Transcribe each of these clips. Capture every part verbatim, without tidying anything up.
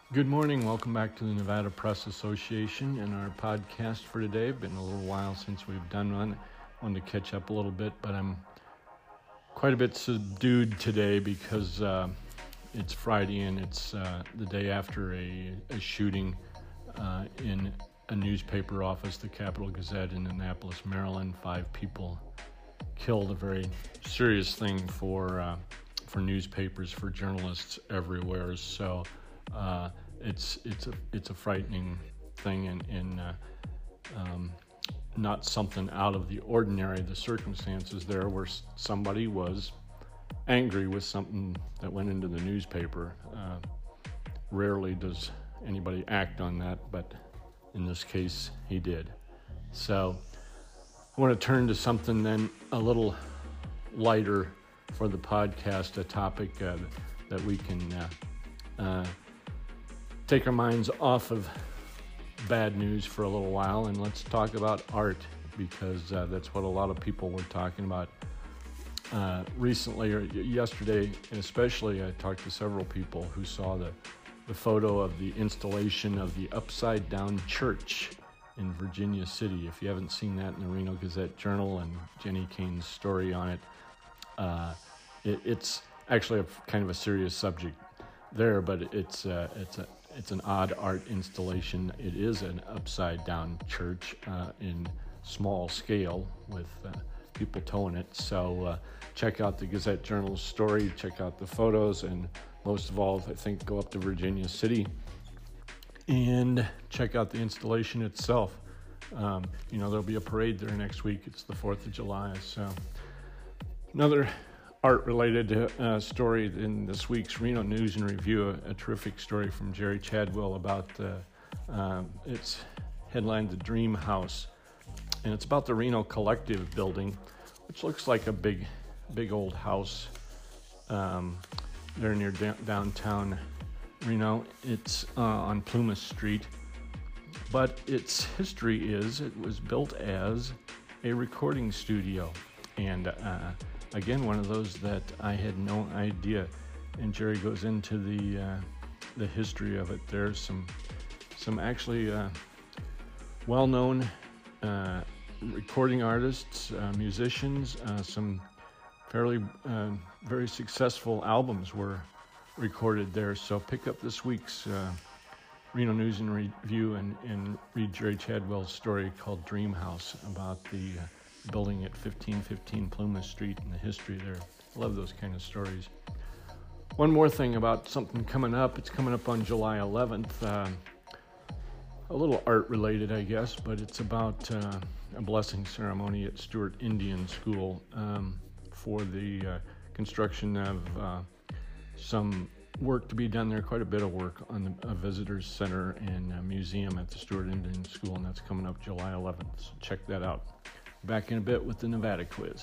Good morning. Welcome back to the Nevada Press Association and our podcast for today. Been a little while since we've done one. Wanted to catch up a little bit, but I'm quite a bit subdued today because uh, it's Friday and it's uh, the day after a, a shooting uh, in a newspaper office, the Capital Gazette in Annapolis, Maryland. Five people killed, a very serious thing for uh, for newspapers, for journalists everywhere. So. Uh, it's it's a it's a frightening thing and, and uh, um, not something out of the ordinary. The circumstances there where somebody was angry with something that went into the newspaper. Uh, rarely does anybody act on that, but in this case he did. So I want to turn to something then a little lighter for the podcast, a topic uh, that we can uh, uh, take our minds off of bad news for a little while, and let's talk about art, because uh, that's what a lot of people were talking about uh, recently or yesterday, and especially I talked to several people who saw the, the photo of the installation of the Upside Down Church in Virginia City. If you haven't seen that in the Reno Gazette-Journal and Jenny Kane's story on it, uh, it it's actually a kind of a serious subject there, but it's uh, it's a It's an odd art installation. It is an upside-down church uh, in small scale with uh, people towing it. So uh, check out the Gazette-Journal's story, check out the photos, and most of all, I think, go up to Virginia City and check out the installation itself. Um, you know, there'll be a parade there next week. It's the fourth of July. So another art-related uh, story in this week's Reno News and Review, a, a terrific story from Jerry Chadwell about uh, um, it's headlined The Dream House, and it's about the Reno Collective building, which looks like a big, big old house um, there near da- downtown Reno. It's uh, on Plumas Street, but its history is it was built as a recording studio, and uh, again, one of those that I had no idea, and Jerry goes into the uh, the history of it. There's some some actually uh, well-known uh, recording artists, uh, musicians, uh, some fairly uh, very successful albums were recorded there. So pick up this week's uh, Reno News and Review and, and read Jerry Chadwell's story called Dream House about the uh, building at fifteen fifteen Plumas Street and the history there. Love those kind of stories. One more thing about something coming up. It's coming up on July eleventh. Uh, a little art related, I guess, but it's about uh, a blessing ceremony at Stewart Indian School um, for the uh, construction of uh, some work to be done there, quite a bit of work on the, a visitors center and a museum at the Stewart Indian School, and that's coming up July eleventh. So check that out. Back in a bit with the Nevada quiz.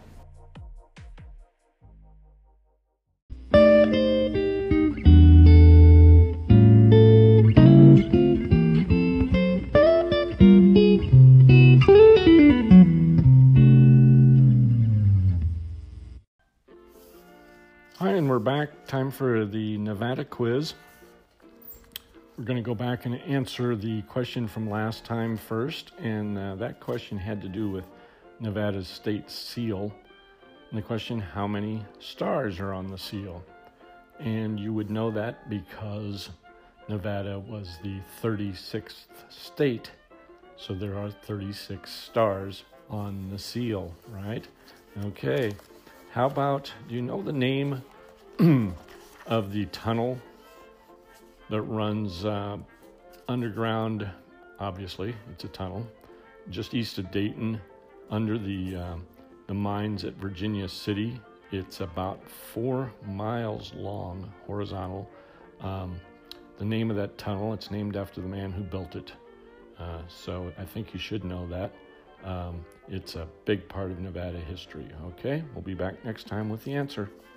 Hi, and we're back. Time for the Nevada quiz. We're going to go back and answer the question from last time first, and uh, that question had to do with Nevada's state seal. And the question, how many stars are on the seal? And you would know that because Nevada was the thirty-sixth state, so there are thirty-six stars on the seal, right? Okay, how about, do you know the name of the tunnel that runs uh, underground? Obviously, it's a tunnel, just east of Dayton, under the uh, the mines at Virginia City. It's about four miles long, horizontal. Um, the name of that tunnel, it's named after the man who built it. Uh, so I think you should know that. Um, it's a big part of Nevada history. Okay, we'll be back next time with the answer.